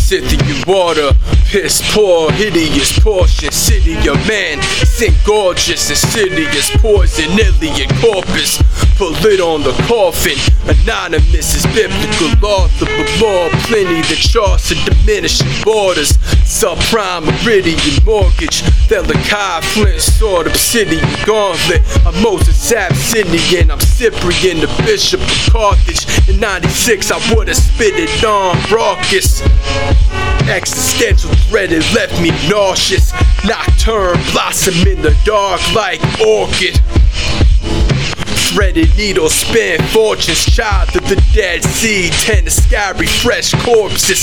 Scythian water, piss poor, hideous portion, city of man, sin gorgeous, insidious poison, Iliad corpus, put lid on the coffin, anonymous is biblical author, but more plenty than charts and diminishing borders, subprime, Meridian mortgage, Thelikai, Flint, sword, obsidian, gauntlet, I'm Moses Abyssinian, I'm Cyprian, the bishop of Carthage, in 96 I would've spit it on raucous. Existential threat, it left me nauseous. Nocturne blossom in the dark like orchid. Threaded needles spin fortunes, child of the Dead Sea, 10 scary fresh corpses.